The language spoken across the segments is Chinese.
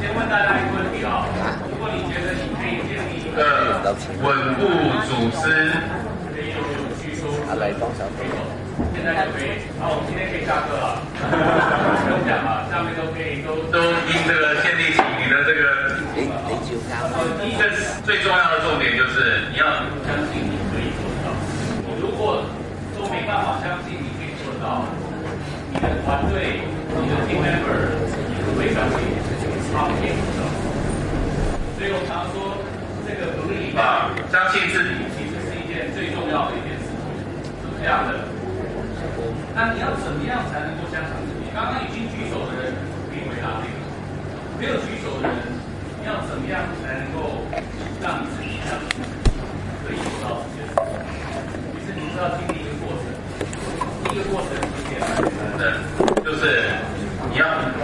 先问大家一个问题啊，如果你觉得你可以建立一个稳固组织， 可以有需求， 来帮小朋友。 现在就可以。好，我们今天可以下课了，不用讲了，下面都可以都因这个建立起你的这个。第一个最重要的重点就是你要相信你可以做到。你如果都没办法相信你可以做到，你的团队、你的 team member 也不会相信你他们也做到。所以我常说，这个believe 相信自己其实是一件最重要的一件事情，是这样的。那你要怎么样才能够相信自己？刚刚已经举手的人可以回答这个，没有举手的人，你要怎么样才能够让你自己相信可以做到这件事？其实你是要经历一个过程，第一个过程是简单的， 就是你要能够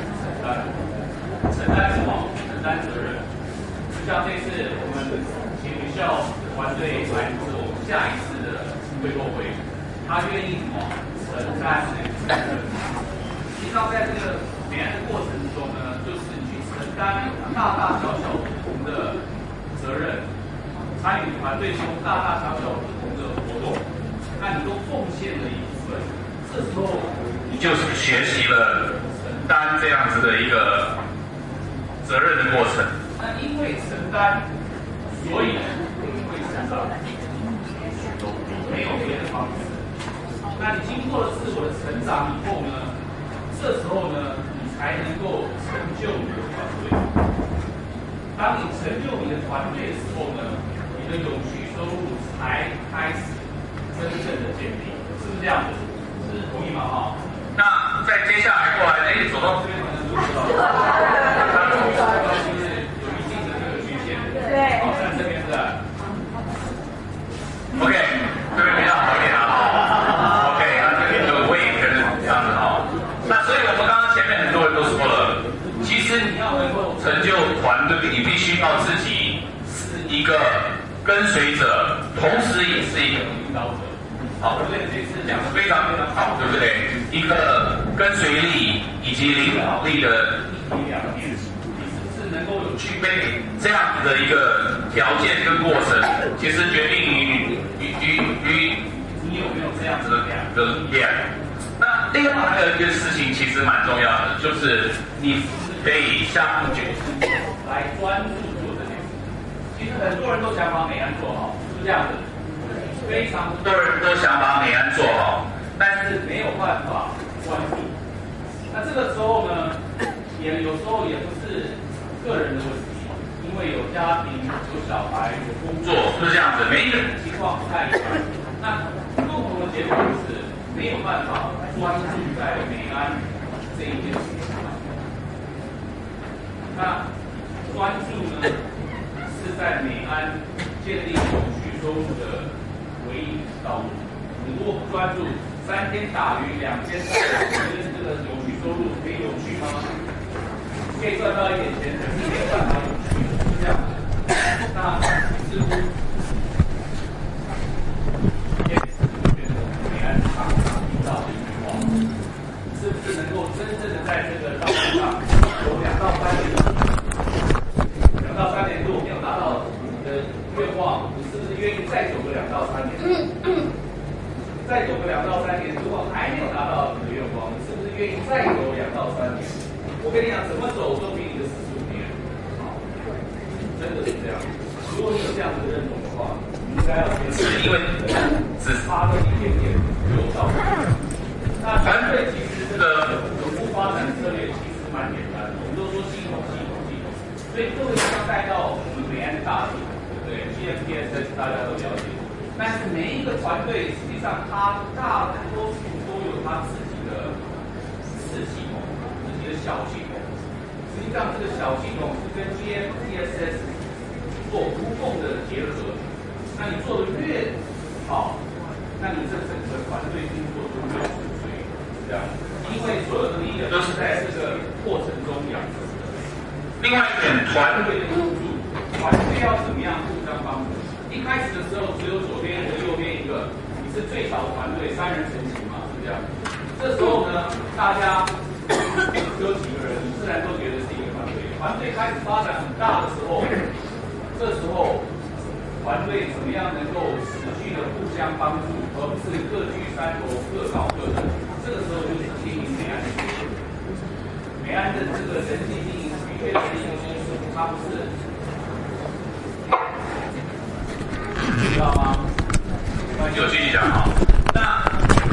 承担什么？承担责任。就像这次我们学校团队来做下一次的会后会，他愿意什么？承担责任。实际上，在这个美安的过程中呢，就是你去承担大大小小不同的责任，参与团队中大大小小不同的活动，那你都奉献了一部分，这时候你就是学习了承担这样子的一个责任的过程。 那因为承担，所以会成长，没有别的方式。那你经过了自我的成长以后呢，这时候呢，你才能够成就你的团队。当你成就你的团队的时候呢，你的永续收入才开始真正的建立，是不是这样子？是同意吗？哈。 那再接下来过来，走到这边可能就知道了。 它永续收入是有一定的这个曲线。对。好，像这边是。 OK， 这边比较好一点啊。OK， 那这边就我也可能这样子哈。那所以我们刚刚前面很多人都说了，其实你要能够成就团队，你必须要自己是一个跟随者，同时也是一个领导者。好，对不对？这次讲的非常非常好，对不对？一个跟随力以及领导力的一体两面，是能够有具备这样子的一个条件跟过程，其实决定于你有没有这样子的力量。那另外还有一件事情其实蛮重要的，就是你可以相决来专注做这件事。其实很多人都想把美安做好，是这样子。非常多人都想把美安做好，但是没有办法专注。那这个时候呢，有时候也不是个人的问题，因为有家庭、有小孩、有工作，是这样子。每一个人的情况不太一样。那共同的结果就是没有办法专注在美安这一件事情上。那专注呢，是在美安建立永续收入的唯一道路。你如果不专注，3天打鱼2天晒网，你觉得这个永续收入可以永续吗？可以赚到一点钱，可是没有办法永续，是这样的。那似乎也是觉得美安常常听到的一句话，是不是能够真正的在这个道路上有2到3年，2到3年如果没有达到你的愿望，你是不是愿意再走个2到3年？再走个2到3年，如果还没有达到你的愿望，你是不是愿意再走2到3年？我跟你讲，怎么走都比你的45年好，真的是这样。如果你有这样的认同的话，你应该要坚持，因为只差了一点点就到了。那团队其实这个总部发展策略其实蛮简单的，我们都说系统，所以各位要带到我们美安大体，对不对 ？GMPSS 大家都了解。但是每一个团队实际上，它大多数都有它自己的次系统、自己的小系统。实际上，这个小系统是跟 GMPSS 做无缝的结合。那你做的越好，那你这整个团队工作就越顺遂，是这样。因为所有的力量都是在这个过程中养成的。另外一点，团队的互助，团队要怎么样互相帮助？一开始的时候只有左边一个，右边一个，你是最小的团队，3人成行嘛，是这样。这时候呢，大家有几个人，你自然都觉得是一个团队。 团队开始发展很大的时候，这时候团队怎么样能够持续的互相帮助，而不是各据山头各搞各的？这个时候就是经营美安的学习。美安的这个人际经营愉悦的一个公司，它不是，知道吗？ 有继续讲哈。那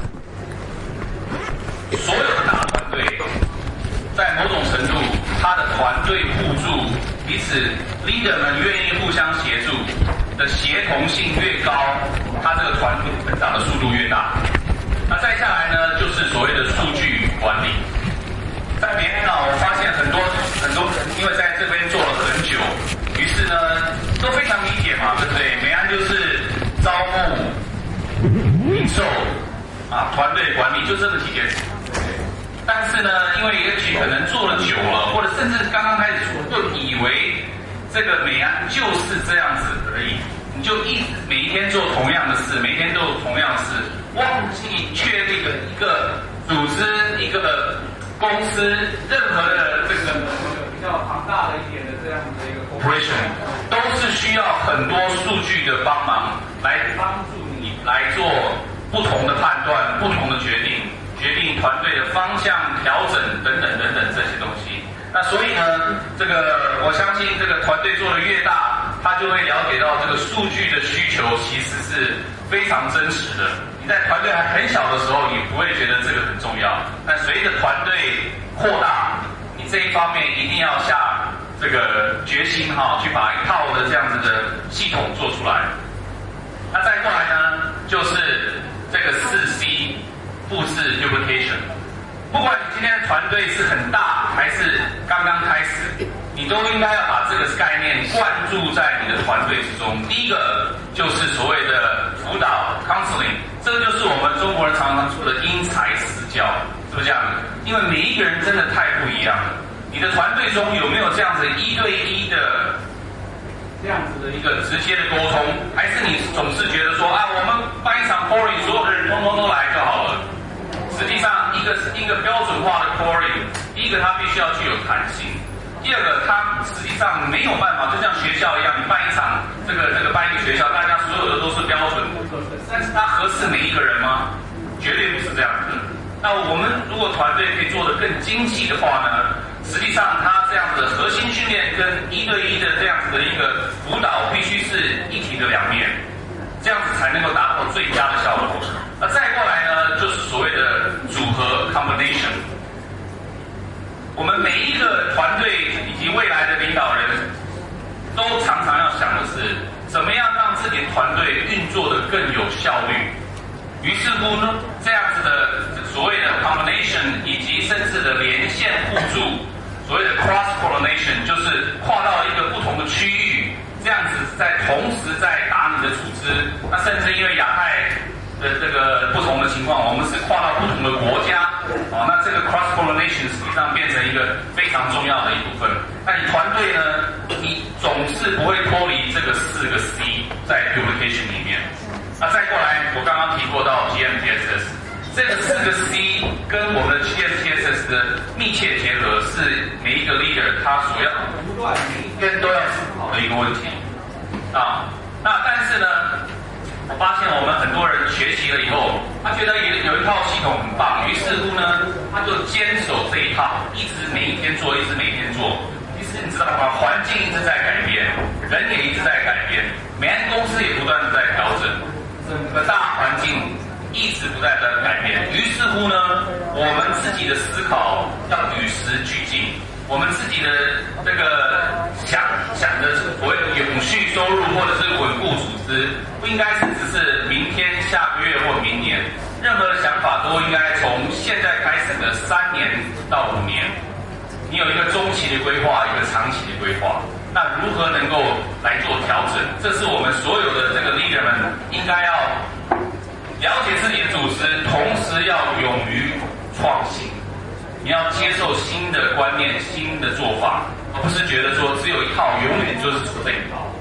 所有的大团队，在某种程度，他的团队互助，彼此 leader 们愿意互相协助的协同性越高，他这个团队成长的速度越大。那再下来呢，就是所谓的数据管理。在别人我发现很多人，因为在这边做了很久，于是呢都非常理解嘛，对不对？美安就是招募、零售团队管理，就这么几件事。但是呢，因为也许可能做了久了，或者甚至刚刚开始做，就以为这个美安就是这样子而已，你就每一天做同样的事，每一天都有同样的事，忘记确立了一个组织、一个公司，任何的这个比较庞大的一点的这样的一个 corporation， 都是需要很多数据的帮忙来帮助你来做不同的判断、不同的决定团队的方向、调整等等这些东西。那所以呢，这个我相信这个团队做得越大，他就会了解到这个数据的需求其实是非常真实的。你在团队还很小的时候，你不会觉得这个很重要，但随着团队扩大，你这一方面一定要下这个决心去把一套的这样子的系统做出来。那再过来呢，就是这个4C 复制 duplication。不管你今天的团队是很大还是刚刚开始，你都应该要把这个概念灌注在你的团队之中。第一个就是所谓的辅导 counseling， 这个就是我们中国人常常说的因材施教，是不是这样的？因为每一个人真的太不一样了。你的团队中有没有这样子1对1的这样子的一个直接的沟通，还是你总是觉得说我们办一场 calling， 所有的人通通都来就好了？实际上，一个标准化的 calling， 第一个它必须要具有弹性，第二个它实际上没有办法，就像学校一样，你办一场办一个学校，大家所有的都是标准，但是它合适每一个人吗？绝对不是这样的。那我们如果团队可以做得更精细的话呢，实际上它这样子的核心训练跟1对1的这样子的一个辅导必须是一体的两面，这样子才能够达到最佳的效果。那再过来呢，就是所谓的组合 combination。我们每一个团队以及未来的领导人都常常要想的是，怎么样让自己的团队运作得更有效率。于是乎呢，这样子的所谓的 combination 以及甚至的连线互助，所谓的 cross pollination， 就是跨到一个不同的区域，这样子同时在打你的组织。那甚至因为亚太的这个不同的情况，我们是跨到不同的国家，那这个 cross pollination 实际上变成一个非常重要的一部分。那你团队呢，你总是不会脱离这个4个 C 在 duplication 里面。那再过来，我刚刚提过到 GMTSS， 这个4个 C 跟我们的 GMTSS 的密切结合，是每一个 leader 他所要不断每一天都要思考的一个问题那但是呢，我发现我们很多人学习了以后，他觉得有一套系统很棒，于是乎呢，他就坚守这一套，一直每一天做，一直每一天做。其实你知道吗？环境一直在改变，人也一直在改变，每间公司也不断的在调整，整个大环境一直不断的改变。于是乎呢，我们自己的思考要与时俱进。我们自己的这个想的所谓的永续收入或者是稳固组织，不应该是只是明天、下个月或明年，任何的想法都应该从现在开始的3年到5年，你有一个中期的规划，一个长期的规划。那如何能够来做调整？这是我们所有的这个 leader 们应该要了解自己的组织，同时要勇于创新。你要接受新的观念、新的做法，而不是觉得说只有一套，永远就是这一套。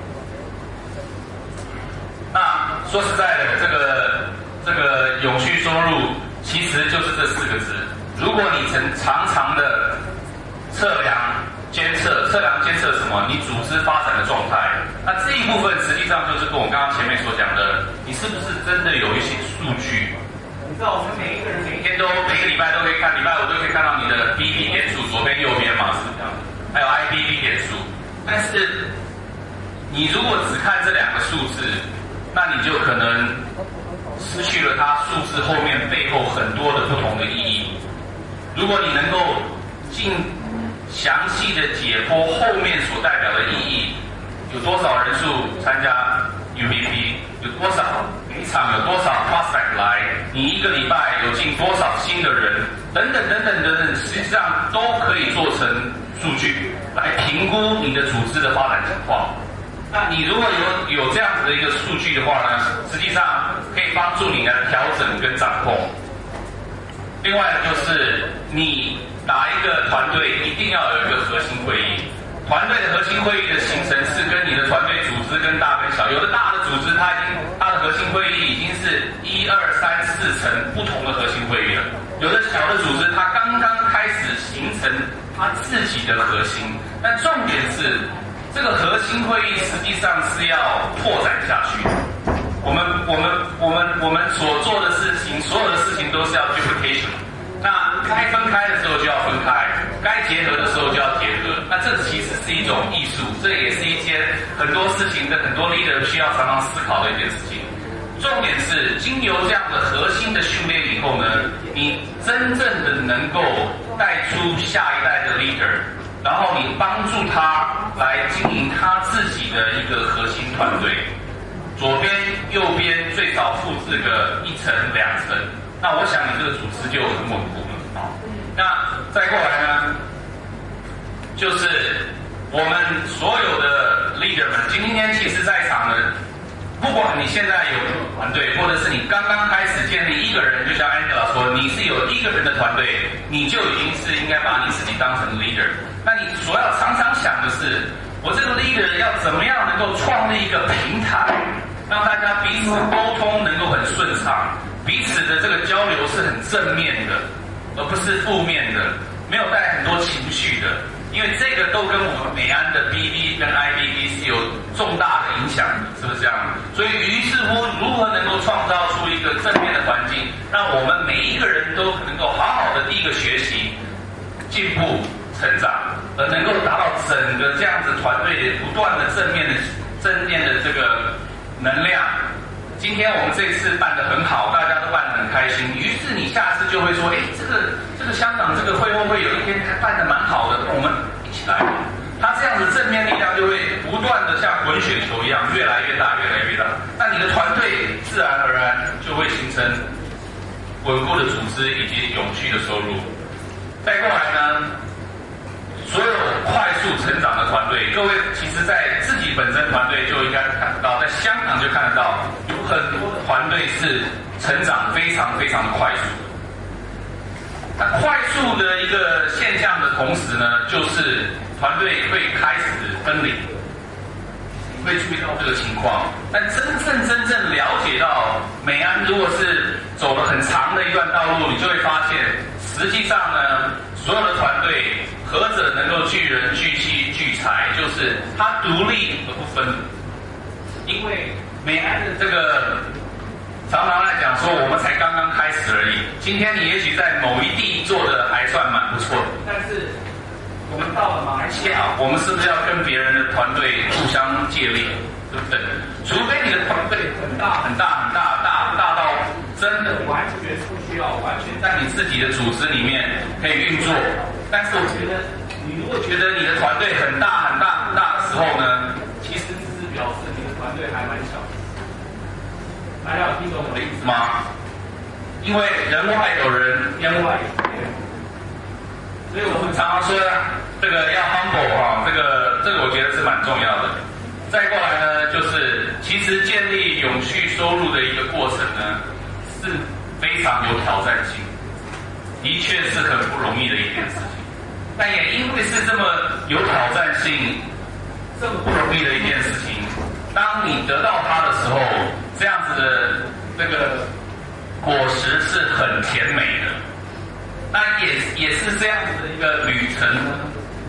那说实在的，这个永续收入其实就是这4个字。如果你常常的测量、监测测量监测什么？你组织发展的状态。那这一部分实际上就是跟我刚刚前面所讲的，你是不是真的有一些数据？ 你知道我们每一个人每个礼拜都可以看，礼拜五都可以看到你的 BB 点数，左边右边嘛，是这样。还有 IBB 点数。但是你如果只看这两个数字，那你就可能失去了它数字后面背后很多的不同的意义。如果你能够详细的解剖后面所代表的意义，有多少人数参加 UBP， 有多少每一场有多少 prospect 来，你一个礼拜有进多少新的人，等等等等等等，实际上都可以做成数据来评估你的组织的发展情况。那你如果有这样子的一个数据的话呢，实际上可以帮助你来调整跟掌控。另外就是你打一个团队一定要有一个核心会议，团队的核心会议的形成是跟你的团队组织跟大跟小，有的大的组织它的核心会议已经是1、2、3、4层不同的核心会议了，有的小的组织它刚刚开始形成它自己的核心，但重点是这个核心会议实际上是要扩展下去的。我们所做的事情，所有的事情都是要 duplication。那该分开的时候就要分开，该结合的时候就要结合。那这其实是一种艺术，这也是一件很多事情的很多 leader 需要常常思考的一件事情。重点是经由这样的核心的训练以后呢，你真正的能够带出下一代的 leader， 然后你帮助他来经营他自己的一个核心团队，左边右边最少复制个1层2层。那我想你这个组织就很稳固了。那再过来呢，就是我们所有的 leader 们，今天其实在场的，不管你现在有团队，或者是你刚刚开始建立一个人，就像 Angela 说，你是有一个人的团队，你就已经是应该把你自己当成 leader。那你所要常常想的是，我这个 leader 要怎么样能够创立一个平台，让大家彼此沟通能够很顺畅，彼此的这个交流是很正面的，而不是负面的，没有带很多情绪的。因为这个都跟我们美安的 BB 跟 IBB 是有重大的影响的，是不是这样？所以于是乎，如何能够创造出一个正面的环境，让我们每一个人都能够好好的第一个学习、进步、成长，而能够达到整个这样子团队不断的正面的这个能量。今天我们这次办得很好，大家都办得很开心，于是你下次就会说，这个香港这个会不会有一天办得蛮好的，我们一起来。他这样子正面力量就会不断的像滚雪球一样越来越大，越来越大。那你的团队自然而然就会形成稳固的组织以及永续的收入。再过来呢，所有快速成长的团队，各位其实在自己本身团队就应该看得到，在香港就看得到，有很多的团队是成长非常非常的快速的。那快速的一个现象的同时呢，就是团队会开始分离，会注意到这个情况。但真正了解到美安如果是走了很长的一段道路，你就会发现，实际上呢，所有的团队何者能够聚人聚气聚财，就是它独立而不分。因为美安的这个常常来讲说，我们才刚刚开始而已。今天你也许在某一地做的还算蛮不错的，但是我们到了马来西亚，我们是不是要跟别人的团队互相借力，对不对？除非你的团队很大到真的完全不需要，完全在你自己的组织里面可以运作。但是我觉得，你如果觉得你的团队很大的时候呢，其实只是表示你的团队还蛮小。大家有听懂我的意思吗？因为人外有人，天外有天，所以我们常常说这个要 humble 哈，这个我觉得是蛮重要的。再过来呢，就是其实建立永续收入的一个过程呢，是非常有挑战性，的确是很不容易的一件事情。但也因为是这么有挑战性、这么不容易的一件事情，当你得到它的时候，这样子的这个果实是很甜美的。那也是这样子的一个旅程，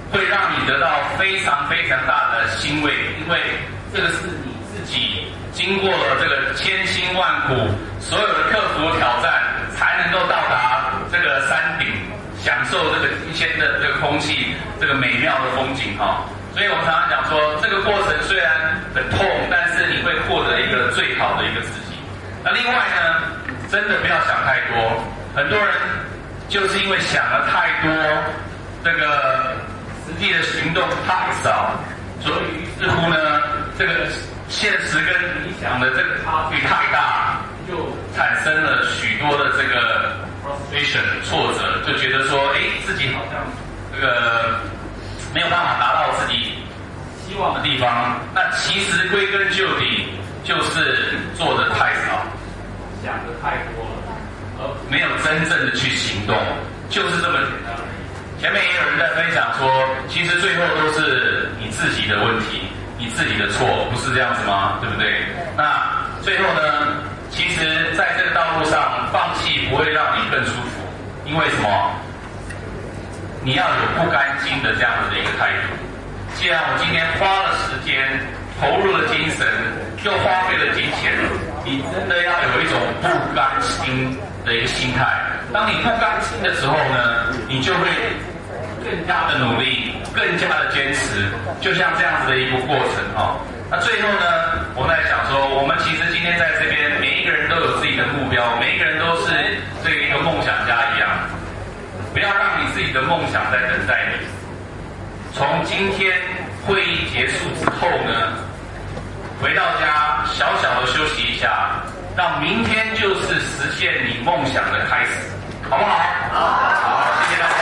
会让你得到非常非常大的欣慰，因为这个是你自己经过了这个千辛万苦，所有的克服挑战，才能够到达这个山顶，享受这个新鲜的这个空气，这个美妙的风景哈。所以我们常常讲说，这个过程虽然很痛，但是你会获得一个最好的一个自己。那另外呢，真的不要想太多，很多人就是因为想了太多，这个实际的行动太少，所以于是乎呢，这个现实跟理想的这个差距太大，就产生了许多的这个 frustration 挫折，就觉得说，自己好像这个没有办法达到自己希望的地方。那其实归根究底，就是做的太少， 想的太多了， 而没有真正的去行动，就是这么简单而已。前面也有人在分享说，其实最后都是你自己的问题，你自己的错，不是这样子吗？对不对？那最后呢，其实在这个道路上，放弃不会让你更舒服，因为什么？你要有不甘心的这样子的一个态度。既然我今天花了时间，投入了精神，又花费了金钱，你真的要有一种不甘心的一个心态。当你不甘心的时候呢，你就会更加的努力，更加的坚持，就像这样子的一个过程哈。那最后呢，我们来想说，我们其实今天在这边，每一个人都有自己的目标，每一个人都是这个一个梦想家一样。不要让你自己的梦想在等待你。从今天会议结束之后呢，回到家小小的休息一下，让明天就是实现你梦想的开始，好不好？好，谢谢大家。